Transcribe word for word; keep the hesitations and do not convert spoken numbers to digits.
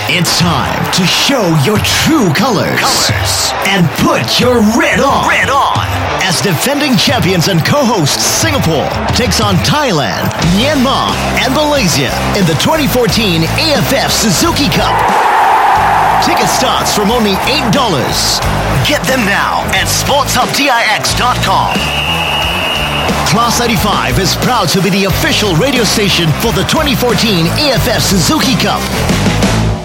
It's time to show your true colors. Colors. And put your red on. Red on. As defending champions and co-hosts Singapore takes on Thailand, Myanmar, and Malaysia in the twenty fourteen A F F Suzuki Cup. Ticket starts from only eight dollars. Get them now at sports hub tix dot com. Class eighty-five is proud to be the official radio station for the twenty fourteen A F F Suzuki Cup.